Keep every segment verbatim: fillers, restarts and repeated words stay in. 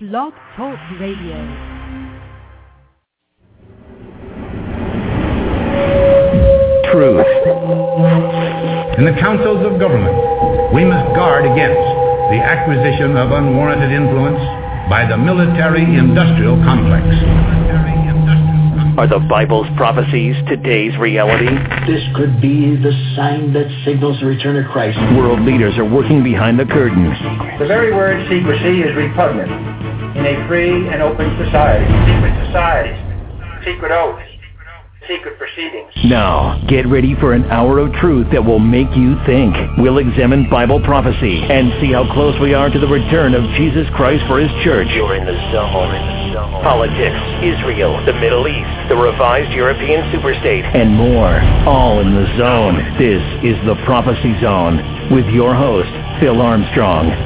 Blog Talk Radio. Truth. In the councils of government, we must guard against the acquisition of unwarranted influence by the military-industrial complex. Are the Bible's prophecies today's reality? This could be the sign that signals the return of Christ. World leaders are working behind the curtain. The very word secrecy is repugnant in a free and open society. Secret societies, secret oaths, secret proceedings. Now, get ready for an hour of truth that will make you think. We'll examine Bible prophecy and see how close we are to the return of Jesus Christ for His church. You're in the zone. Politics, Israel, the Middle East, the revised European superstate, and more. All in the zone. This is the Prophecy Zone with your host, Phil Armstrong.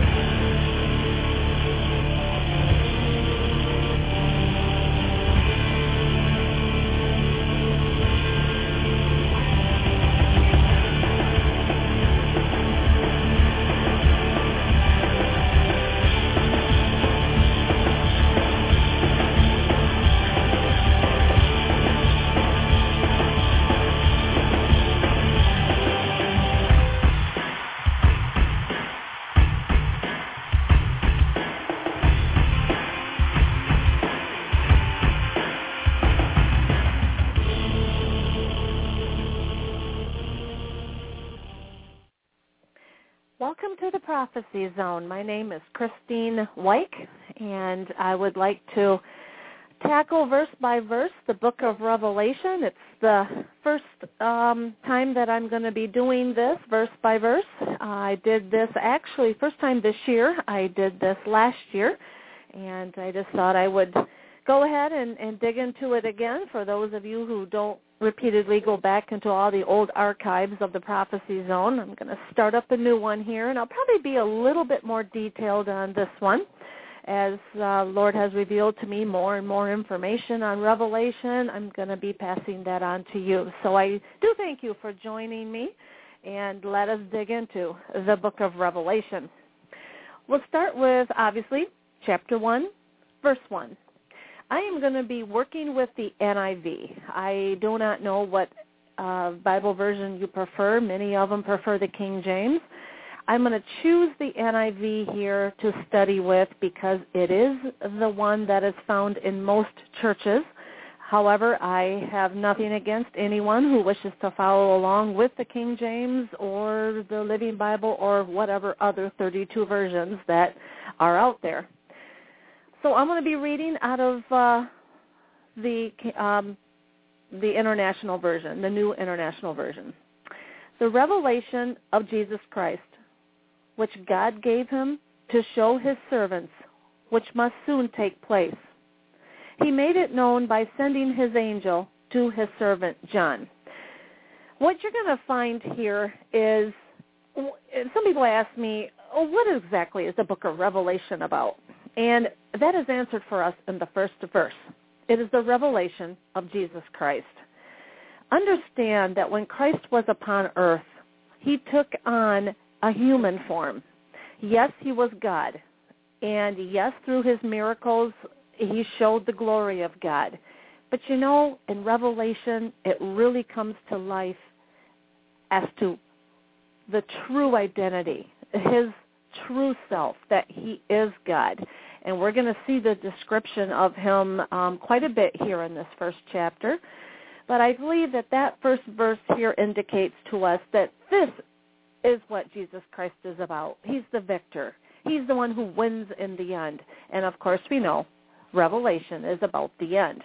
Welcome to the Prophecy Zone. My name is Christine Wyke, and I would like to tackle verse by verse the book of Revelation. It's the first um, time that I'm going to be doing this verse by verse. I did this actually first time this year. I did this last year, and I just thought I would go ahead and, and dig into it again for those of you who don't repeatedly go back into all the old archives of the Prophecy Zone. I'm going to start up a new one here, and I'll probably be a little bit more detailed on this one as uh, Lord has revealed to me more and more information on Revelation. I'm going to be passing that on to you. So I do thank you for joining me, and let us dig into the book of Revelation. We'll start with, obviously, chapter one, verse one. I am going to be working with the N I V. I do not know what uh, Bible version you prefer. Many of them prefer the King James. I'm going to choose the N I V here to study with because it is the one that is found in most churches. However, I have nothing against anyone who wishes to follow along with the King James or the Living Bible or whatever other thirty-two versions that are out there. So I'm going to be reading out of uh, the um, the International Version, the New International Version. The revelation of Jesus Christ, which God gave him to show his servants, which must soon take place. He made it known by sending his angel to his servant John. What you're going to find here is, some people ask me, oh, what exactly is the book of Revelation about? And that is answered for us in the first verse. It is the revelation of Jesus Christ. Understand that when Christ was upon earth, he took on a human form. Yes, he was God. And yes, through his miracles, he showed the glory of God. But you know, in Revelation, it really comes to life as to the true identity, his true self, that he is God. And we're going to see the description of him um, quite a bit here in this first chapter. But I believe that that first verse here indicates to us that this is what Jesus Christ is about. He's the victor. He's the one who wins in the end. And, of course, we know Revelation is about the end.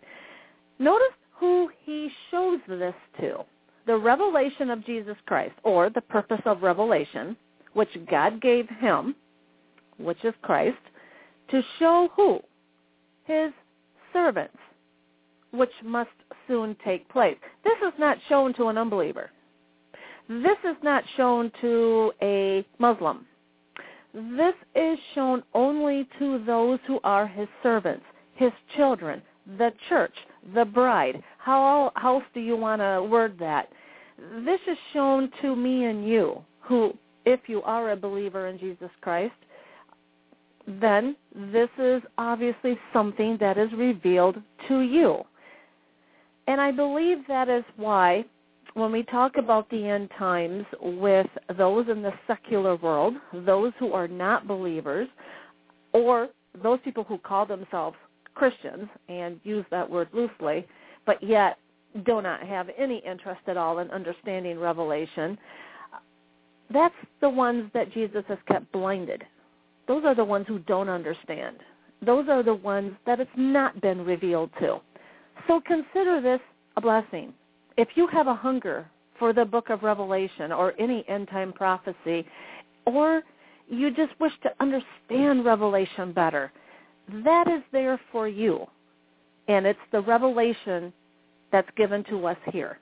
Notice who he shows this to. The revelation of Jesus Christ, or the purpose of revelation, which God gave him, which is Christ, to show who? His servants, which must soon take place. This is not shown to an unbeliever. This is not shown to a Muslim. This is shown only to those who are his servants, his children, the church, the bride. How else do you want to word that? This is shown to me and you, who, if you are a believer in Jesus Christ, then this is obviously something that is revealed to you. And I believe that is why when we talk about the end times with those in the secular world, those who are not believers, or those people who call themselves Christians and use that word loosely, but yet do not have any interest at all in understanding Revelation, that's the ones that Jesus has kept blinded. Those are the ones who don't understand. Those are the ones that it's not been revealed to. So consider this a blessing. If you have a hunger for the book of Revelation or any end-time prophecy, or you just wish to understand Revelation better, that is there for you. And it's the revelation that's given to us here.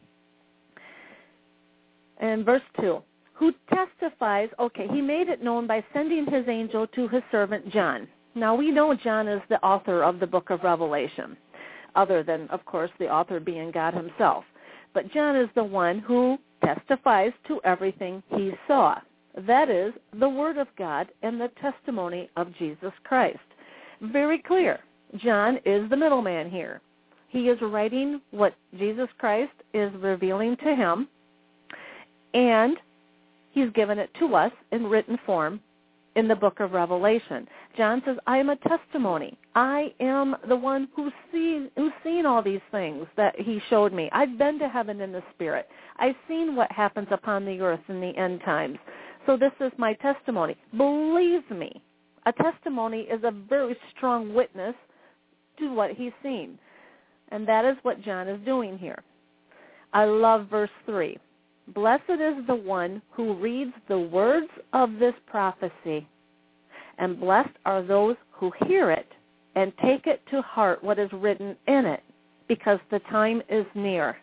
And verse two, who testifies, okay, he made it known by sending his angel to his servant John. Now, we know John is the author of the book of Revelation, other than, of course, the author being God himself. But John is the one who testifies to everything he saw. That is, the Word of God and the testimony of Jesus Christ. Very clear. John is the middleman here. He is writing what Jesus Christ is revealing to him, and he's given it to us in written form in the book of Revelation. John says, I am a testimony. I am the one who's seen, who's seen all these things that he showed me. I've been to heaven in the Spirit. I've seen what happens upon the earth in the end times. So this is my testimony. Believe me, a testimony is a very strong witness to what he's seen. And that is what John is doing here. I love verse three. Blessed is the one who reads the words of this prophecy, and blessed are those who hear it and take it to heart what is written in it, because the time is near.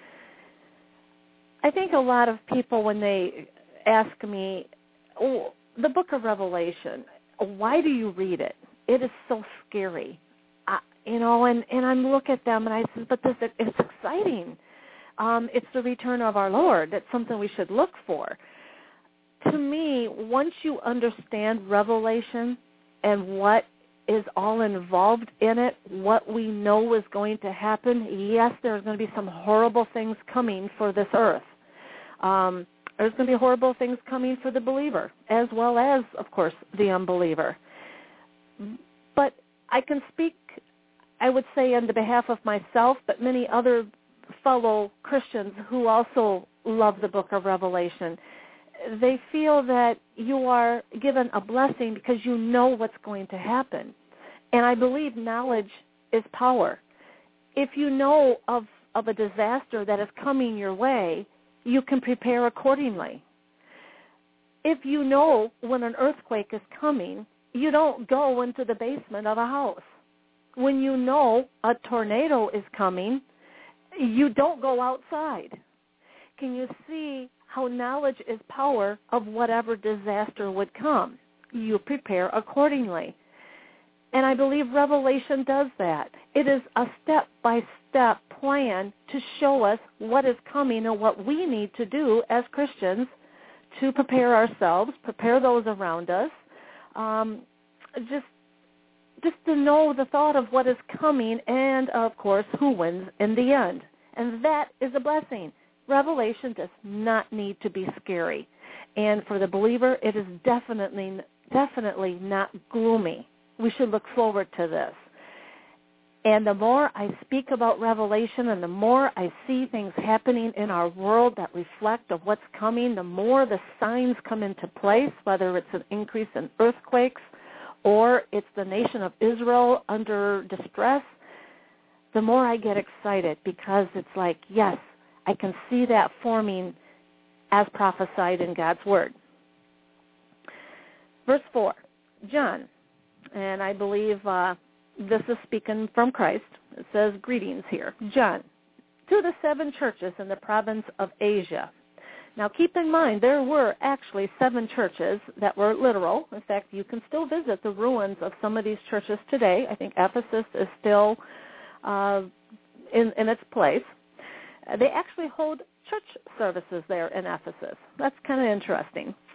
I think a lot of people, when they ask me, oh, the book of Revelation, why do you read it? It is so scary. I, you know, and, and I look at them and I say, but this, it's exciting. Um, it's the return of our Lord. It's something we should look for. To me, once you understand Revelation and what is all involved in it, what we know is going to happen, yes, there's going to be some horrible things coming for this earth. Um, there's going to be horrible things coming for the believer, as well as, of course, the unbeliever. But I can speak, I would say, on the behalf of myself, but many other fellow Christians who also love the book of Revelation. They feel that you are given a blessing because you know what's going to happen. And I believe knowledge is power. If you know of, of a disaster that is coming your way, you can prepare accordingly. If you know when an earthquake is coming, you don't go into the basement of a house. When you know a tornado is coming, you don't go outside. Can you see how knowledge is power of whatever disaster would come? You prepare accordingly. And I believe Revelation does that. It is a step-by-step plan to show us what is coming and what we need to do as Christians to prepare ourselves, prepare those around us, um, just just to know the thought of what is coming and, of course, who wins in the end. And that is a blessing. Revelation does not need to be scary. And for the believer, it is definitely, definitely not gloomy. We should look forward to this. And the more I speak about Revelation and the more I see things happening in our world that reflect of what's coming, the more the signs come into place, whether it's an increase in earthquakes or it's the nation of Israel under distress, the more I get excited because it's like, yes, I can see that forming as prophesied in God's Word. Verse four, John, and I believe uh, this is speaking from Christ. It says, greetings here. John, to the seven churches in the province of Asia. Now, keep in mind, there were actually seven churches that were literal. In fact, you can still visit the ruins of some of these churches today. I think Ephesus is still uh, in, in its place. Uh, they actually hold church services there in Ephesus. That's kind of interesting.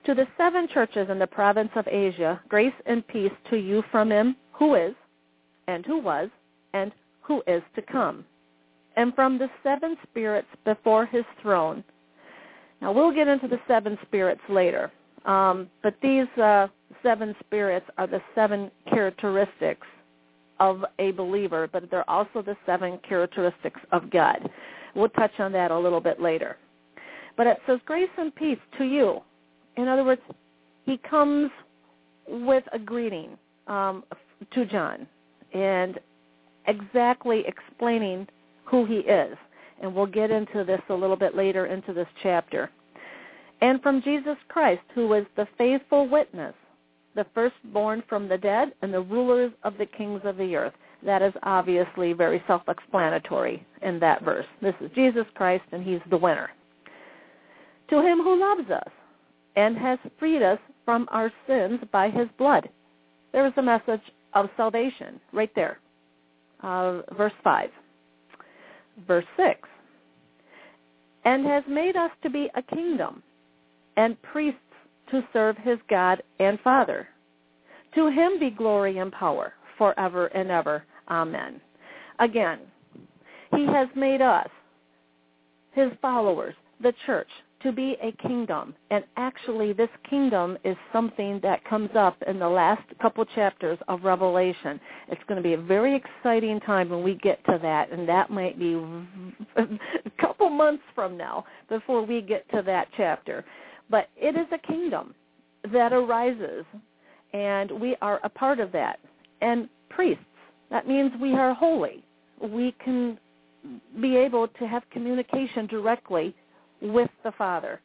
To the seven churches in the province of Asia, grace and peace to you from him who is, and who was, and who is to come, and from the seven spirits before his throne. Now, we'll get into the seven spirits later, um, but these uh, seven spirits are the seven characteristics of a believer, but they're also the seven characteristics of God. We'll touch on that a little bit later. But it says, grace and peace to you. In other words, he comes with a greeting um, to John and exactly explaining who he is. And we'll get into this a little bit later into this chapter. And from Jesus Christ, who is the faithful witness, the firstborn from the dead, and the rulers of the kings of the earth. That is obviously very self-explanatory in that verse. This is Jesus Christ, and he's the winner. To him who loves us and has freed us from our sins by his blood. There is a message of salvation right there. Uh, verse five. Verse six. And has made us to be a kingdom and priests to serve his God and Father. To him be glory and power forever and ever. Amen. Again, he has made us, his followers, the church, to be a kingdom. And actually, this kingdom is something that comes up in the last couple chapters of Revelation. It's going to be a very exciting time when we get to that, and that might be a couple months from now before we get to that chapter. But it is a kingdom that arises, and we are a part of that. And priests, that means we are holy. We can be able to have communication directly with the Father.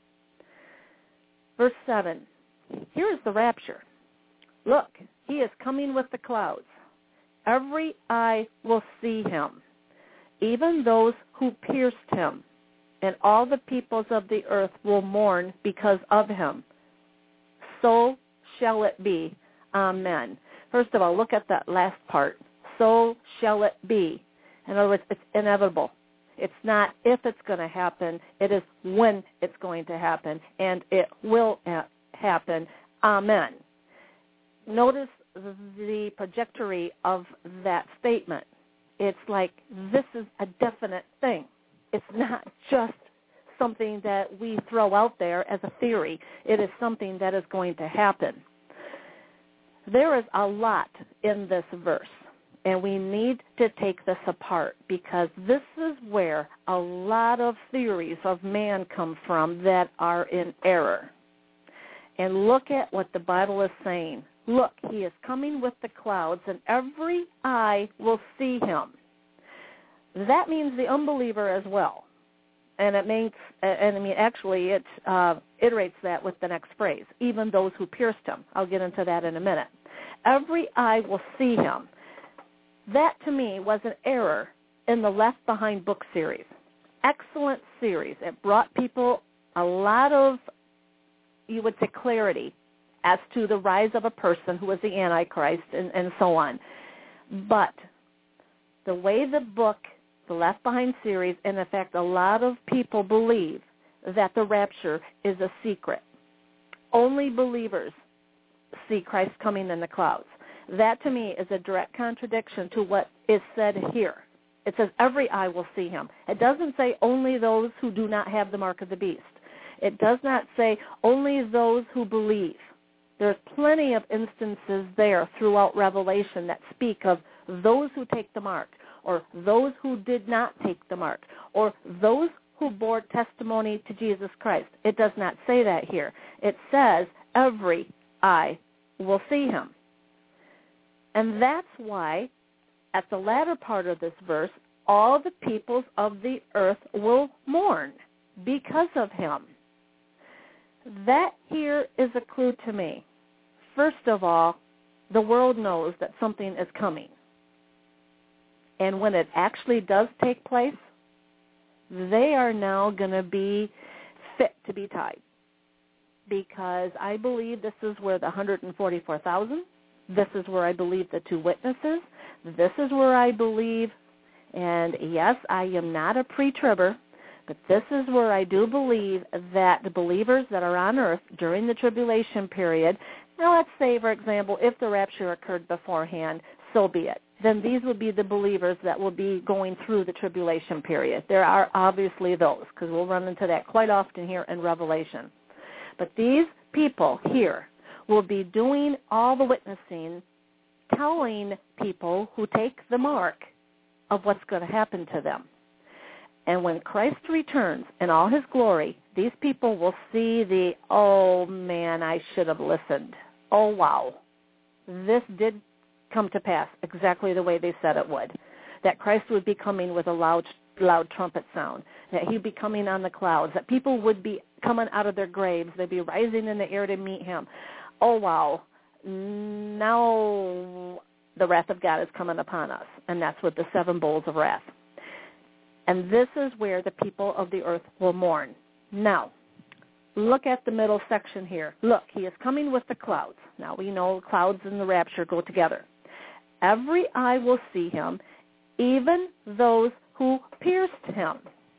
Verse seven, here is the rapture. Look, he is coming with the clouds. Every eye will see him, even those who pierced him, and all the peoples of the earth will mourn because of him. So shall it be. Amen. First of all, look at that last part. So shall it be. In other words, it's inevitable. It's not if it's going to happen. It is when it's going to happen, and it will happen. Amen. Notice the trajectory of that statement. It's like this is a definite thing. It's not just something that we throw out there as a theory. It is something that is going to happen. There is a lot in this verse, and we need to take this apart because this is where a lot of theories of man come from that are in error. And look at what the Bible is saying. Look, he is coming with the clouds, and every eye will see him. That means the unbeliever as well. And it means, and I mean, actually, it uh, iterates that with the next phrase, even those who pierced him. I'll get into that in a minute. Every eye will see him. That, to me, was an error in the Left Behind book series. Excellent series. It brought people a lot of, you would say, clarity as to the rise of a person who was the Antichrist and, and so on. But the way the book, the Left Behind series, and in fact a lot of people believe that the rapture is a secret. Only believers see Christ coming in the clouds. That to me is a direct contradiction to what is said here. It says every eye will see him. It doesn't say only those who do not have the mark of the beast. It does not say only those who believe. There's plenty of instances there throughout Revelation that speak of those who take the mark, or those who did not take the mark, or those who bore testimony to Jesus Christ. It does not say that here. It says every eye will see him. And that's why at the latter part of this verse, all the peoples of the earth will mourn because of him. That here is a clue to me. First of all, the world knows that something is coming. And when it actually does take place, they are now going to be fit to be tied. Because I believe this is where the one hundred forty-four thousand, this is where I believe the two witnesses, this is where I believe, and yes, I am not a pre-tribber, But this is where I do believe that the believers that are on earth during the tribulation period, now let's say, for example, if the rapture occurred beforehand, so be it. Then these would be the believers that will be going through the tribulation period. There are obviously those, because we'll run into that quite often here in Revelation. But these people here will be doing all the witnessing, telling people who take the mark of what's going to happen to them. And when Christ returns in all his glory, these people will see the, oh, man, I should have listened. Oh, wow. This did come to pass exactly the way they said it would, that Christ would be coming with a loud, loud trumpet sound, that he'd be coming on the clouds, that people would be coming out of their graves, they'd be rising in the air to meet him. Oh, wow. Now the wrath of God is coming upon us, and that's with the seven bowls of wrath. And this is where the people of the earth will mourn. Now, look at the middle section here. Look, he is coming with the clouds. Now, we know clouds and the rapture go together. Every eye will see him, even those who pierced him.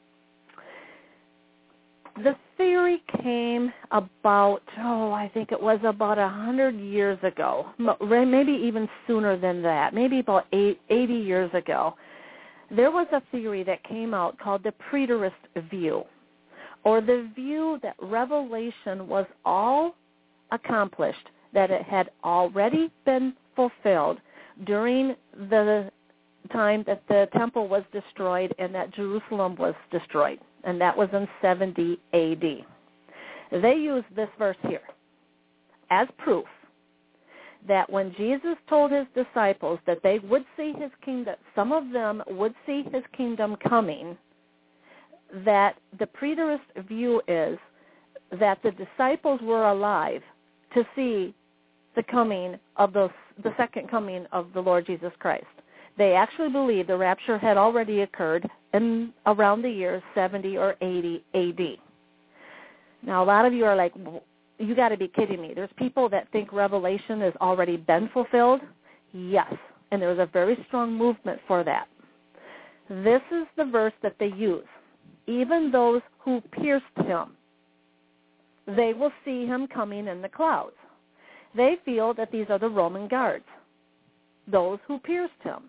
The theory came about, oh, I think it was about a hundred years ago, maybe even sooner than that, maybe about eight, eighty years ago. There was a theory that came out called the preterist view, or the view that Revelation was all accomplished, that it had already been fulfilled during the time that the temple was destroyed and that Jerusalem was destroyed, and that was in seventy A D. They used this verse here as proof that when Jesus told his disciples that they would see his kingdom, some of them would see his kingdom coming, that the preterist view is that the disciples were alive to see the coming of the, the second coming of the Lord Jesus Christ. They actually believe the rapture had already occurred in around the year seventy or eighty A D. Now, a lot of you are like, you got to be kidding me. There's people that think Revelation has already been fulfilled. Yes, and there's a very strong movement for that. This is the verse that they use. Even those who pierced him, they will see him coming in the clouds. They feel that these are the Roman guards, those who pierced him.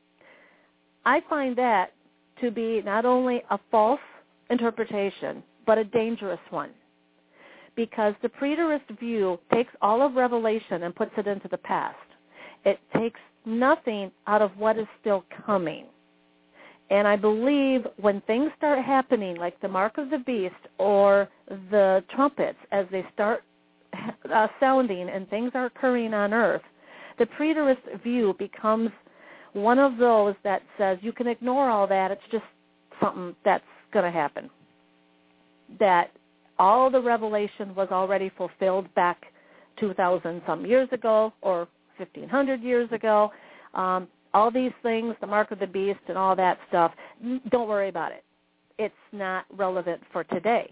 I find that to be not only a false interpretation, but a dangerous one, because the preterist view takes all of Revelation and puts it into the past. It takes nothing out of what is still coming. And I believe when things start happening, like the mark of the beast or the trumpets, as they start uh, sounding and things are occurring on earth, the preterist view becomes one of those that says you can ignore all that. It's just something that's going to happen. That all the revelation was already fulfilled back two thousand some years ago or fifteen hundred years ago. Um, all these things, the mark of the beast and all that stuff, don't worry about it. It's not relevant for today.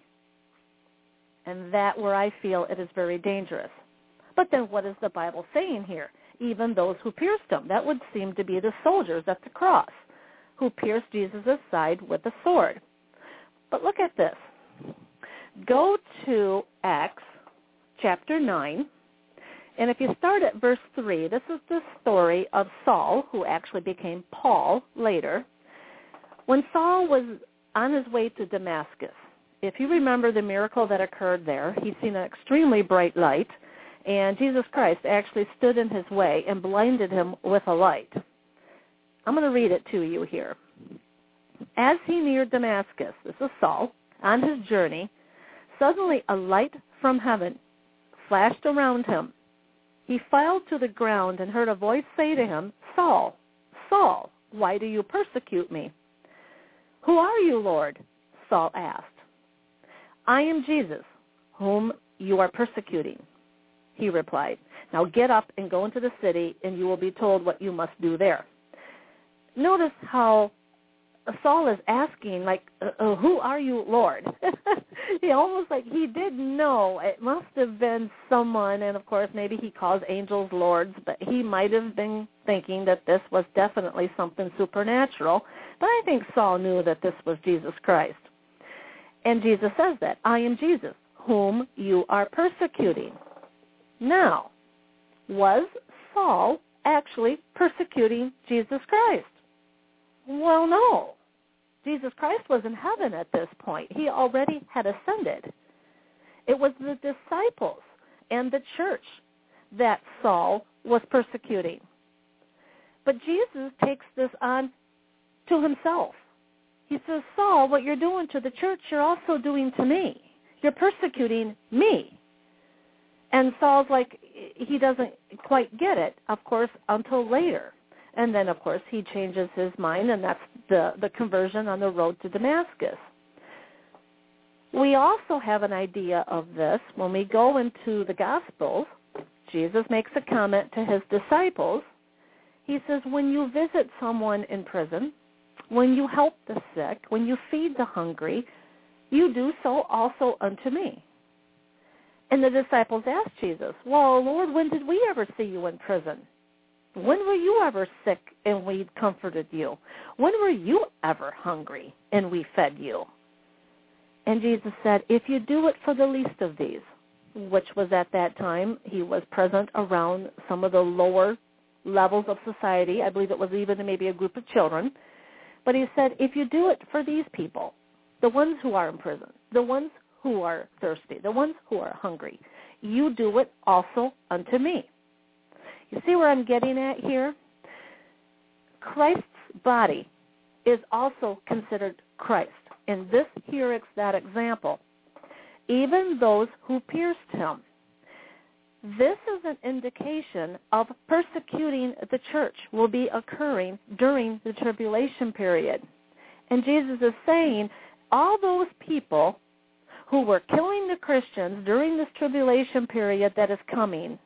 And that where I feel it is very dangerous. But then what is the Bible saying here? Even those who pierced him. That would seem to be the soldiers at the cross who pierced Jesus' side with a sword. But look at this. Go to Acts chapter nine. And if you start at verse three, this is the story of Saul, who actually became Paul later. When Saul was on his way to Damascus, if you remember the miracle that occurred there, he'd seen an extremely bright light, and Jesus Christ actually stood in his way and blinded him with a light. I'm going to read it to you here. As he neared Damascus, this is Saul, on his journey, suddenly a light from heaven flashed around him. He fell to the ground and heard a voice say to him, "Saul, Saul, why do you persecute me?" "Who are you, Lord?" Saul asked. "I am Jesus, whom you are persecuting," he replied. "Now get up and go into the city, and you will be told what you must do there." Notice how Saul is asking, like, uh, who are you, Lord? He almost like he did know it must have been someone, and of course maybe he calls angels lords, but he might have been thinking that this was definitely something supernatural. But I think Saul knew that this was Jesus Christ. And Jesus says that, I am Jesus, whom you are persecuting. Now, was Saul actually persecuting Jesus Christ? Well, no. Jesus Christ was in heaven at this point. He already had ascended. It was the disciples and the church that Saul was persecuting. But Jesus takes this on to himself. He says, Saul, what you're doing to the church, you're also doing to me. You're persecuting me. And Saul's like, he doesn't quite get it, of course, until later. And then, of course, he changes his mind, and that's the, the conversion on the road to Damascus. We also have an idea of this when we go into the Gospels. Jesus makes a comment to his disciples. He says, when you visit someone in prison, when you help the sick, when you feed the hungry, you do so also unto me. And the disciples asked Jesus, well, Lord, when did we ever see you in prison? When were you ever sick and we comforted you? When were you ever hungry and we fed you? And Jesus said, if you do it for the least of these, which was at that time, he was present around some of the lower levels of society. I believe it was even maybe a group of children. But he said, if you do it for these people, the ones who are in prison, the ones who are thirsty, the ones who are hungry, you do it also unto me. You see where I'm getting at here? Christ's body is also considered Christ. And this here is that example. Even those who pierced him. This is an indication of persecuting the church will be occurring during the tribulation period. And Jesus is saying, all those people who were killing the Christians during this tribulation period that is coming,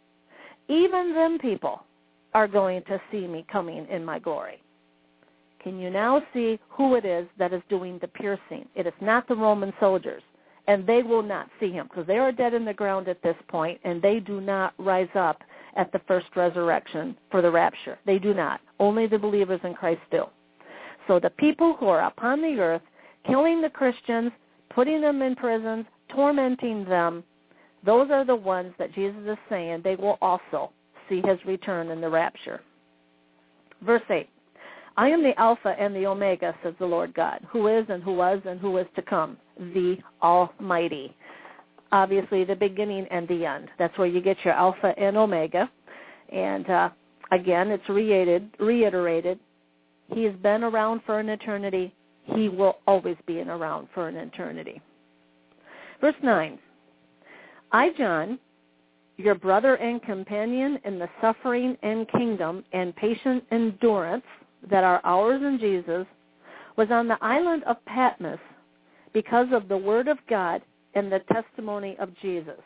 even them people are going to see me coming in my glory. Can you now see who it is that is doing the piercing? It is not the Roman soldiers, and they will not see him because they are dead in the ground at this point, and they do not rise up at the first resurrection for the rapture. They do not. Only the believers in Christ do. So the people who are upon the earth, killing the Christians, putting them in prisons, tormenting them, those are the ones that Jesus is saying they will also see his return in the rapture. Verse eight, I am the Alpha and the Omega, says the Lord God, who is and who was and who is to come, the Almighty. Obviously, the beginning and the end. That's where you get your Alpha and Omega. And uh, again, it's reiterated, reiterated. He has been around for an eternity. He will always be around for an eternity. Verse nine, I, John, your brother and companion in the suffering and kingdom and patient endurance that are ours in Jesus, was on the island of Patmos because of the word of God and the testimony of Jesus.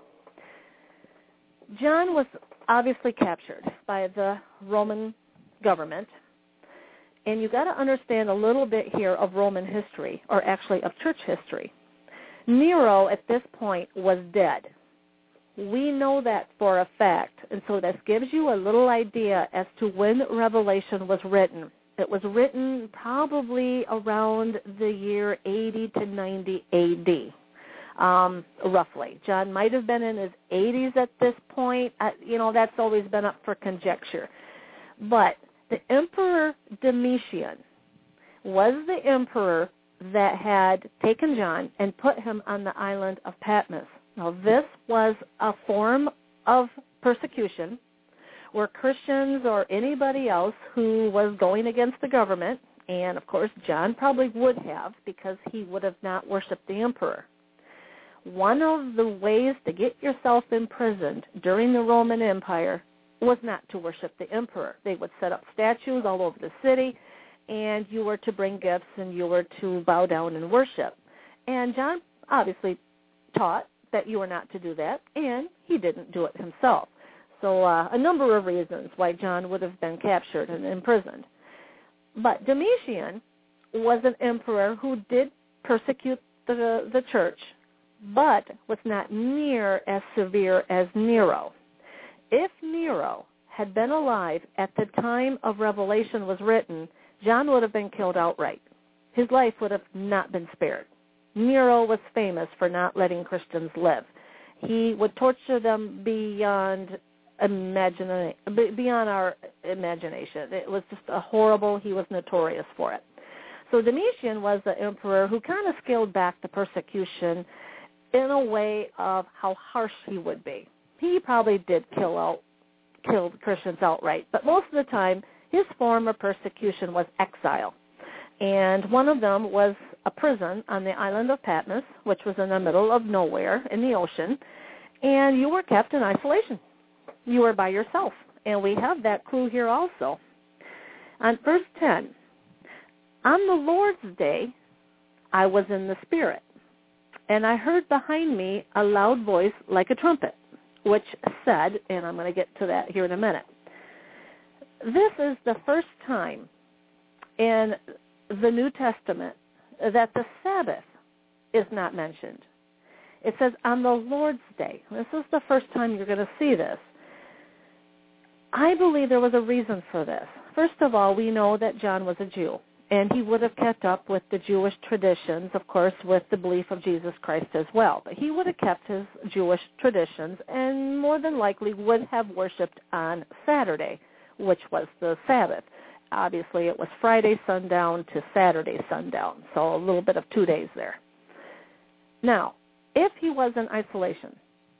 John was obviously captured by the Roman government, and you've got to understand a little bit here of Roman history, or actually of church history. Nero at this point was dead. We know that for a fact, and so this gives you a little idea as to when Revelation was written. It was written probably around the year eighty to ninety A D, um, roughly. John might have been in his eighties at this point. Uh, you know, that's always been up for conjecture. But the Emperor Domitian was the emperor that had taken John and put him on the island of Patmos. Now, this was a form of persecution where Christians or anybody else who was going against the government, and, of course, John probably would have because he would have not worshipped the emperor. One of the ways to get yourself imprisoned during the Roman Empire was not to worship the emperor. They would set up statues all over the city, and you were to bring gifts and you were to bow down and worship. And John obviously taught that you were not to do that, and he didn't do it himself. So uh, a number of reasons why John would have been captured and imprisoned. But Domitian was an emperor who did persecute the, the church, but was not near as severe as Nero. If Nero had been alive at the time of Revelation was written, John would have been killed outright. His life would have not been spared. Nero was famous for not letting Christians live. He would torture them beyond imagine beyond our imagination. It was just a horrible. He was notorious for it. So Domitian was the emperor who kind of scaled back the persecution in a way of how harsh he would be. He probably did kill out, kill Christians outright, but most of the time his form of persecution was exile. And one of them was a prison on the island of Patmos, which was in the middle of nowhere in the ocean, and you were kept in isolation. You were by yourself, and we have that clue here also. On verse ten, on the Lord's day, I was in the Spirit, and I heard behind me a loud voice like a trumpet, which said, and I'm going to get to that here in a minute, this is the first time in the New Testament that the Sabbath is not mentioned. It says on the Lord's day. This is the first time you're going to see this. I believe there was a reason for this. First of all, we know that John was a Jew, and he would have kept up with the Jewish traditions, of course, with the belief of Jesus Christ as well. But he would have kept his Jewish traditions and more than likely would have worshipped on Saturday, which was the Sabbath. Obviously, it was Friday sundown to Saturday sundown, so a little bit of two days there. Now, if he was in isolation,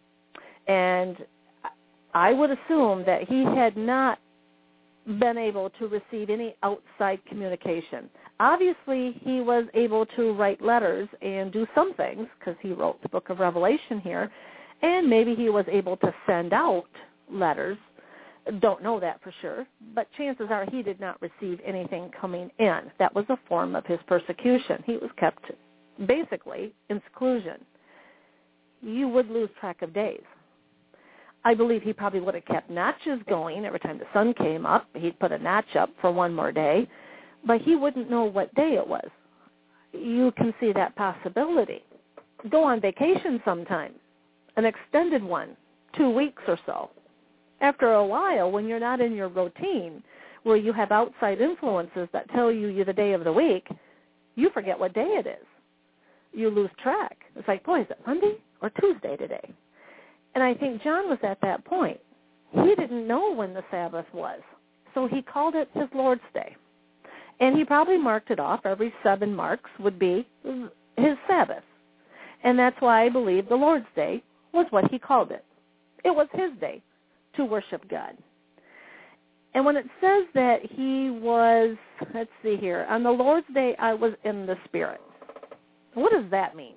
and I would assume that he had not been able to receive any outside communication. Obviously, he was able to write letters and do some things, because he wrote the book of Revelation here, and maybe he was able to send out letters. Don't know that for sure, but chances are he did not receive anything coming in. That was a form of his persecution. He was kept basically in seclusion. You would lose track of days. I believe he probably would have kept notches going every time the sun came up. He'd put a notch up for one more day, but he wouldn't know what day it was. You can see that possibility. Go on vacation sometime, an extended one, two weeks or so. After a while, when you're not in your routine, where you have outside influences that tell you the day of the week, you forget what day it is. You lose track. It's like, boy, is it Monday or Tuesday today? And I think John was at that point. He didn't know when the Sabbath was, so he called it his Lord's Day. And he probably marked it off. Every seven marks would be his Sabbath. And that's why I believe the Lord's Day was what he called it. It was his day to worship God. And when it says that he was, let's see here, on the Lord's day I was in the Spirit. What does that mean?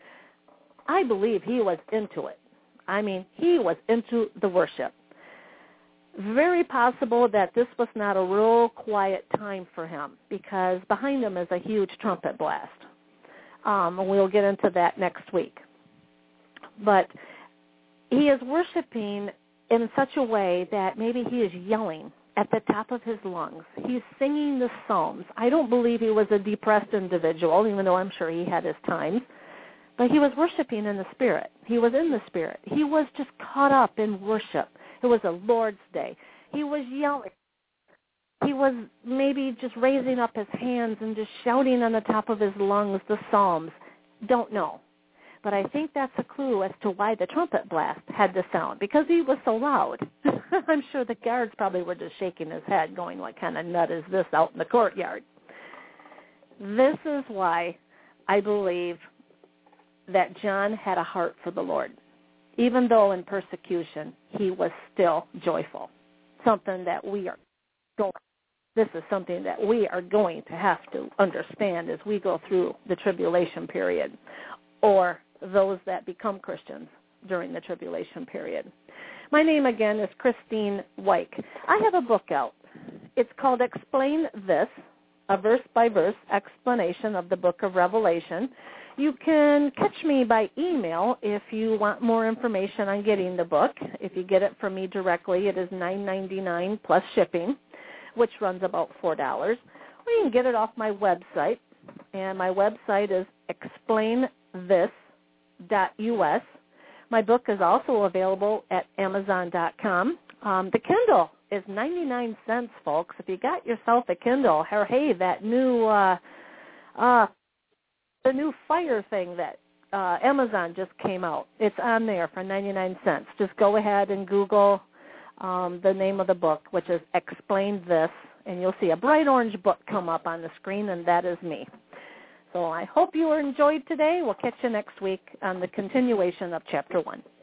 I believe he was into it. I mean, he was into the worship. Very possible that this was not a real quiet time for him, because behind him is a huge trumpet blast. Um, and we'll get into that next week. But he is worshiping in such a way that maybe he is yelling at the top of his lungs. He's singing the Psalms. I don't believe he was a depressed individual, even though I'm sure he had his times. But he was worshiping in the Spirit. He was in the Spirit. He was just caught up in worship. It was a Lord's Day. He was yelling. He was maybe just raising up his hands and just shouting on the top of his lungs the Psalms. Don't know. But I think that's a clue as to why the trumpet blast had to sound, because he was so loud. I'm sure the guards probably were just shaking his head, going, what kind of nut is this out in the courtyard? This is why I believe that John had a heart for the Lord. Even though in persecution, he was still joyful. Something that we are going, this is something that we are going to have to understand as we go through the tribulation period, or those that become Christians during the tribulation period. My name again is Christine Wyke. I have a book out. It's called Explain This, a verse-by-verse explanation of the book of Revelation. You can catch me by email if you want more information on getting the book. If you get it from me directly, it is nine ninety-nine plus shipping, which runs about four dollars. Or you can get it off my website, and my website is explain this dot U S. My book is also available at amazon dot com. Um, the Kindle is ninety-nine cents, folks. If you got yourself a Kindle, or hey, that new uh, uh, the new Fire thing that uh, Amazon just came out. It's on there for ninety-nine cents. Just go ahead and Google um, the name of the book, which is Explain This, and you'll see a bright orange book come up on the screen, and that is me. So I hope you enjoyed today. We'll catch you next week on the continuation of Chapter one.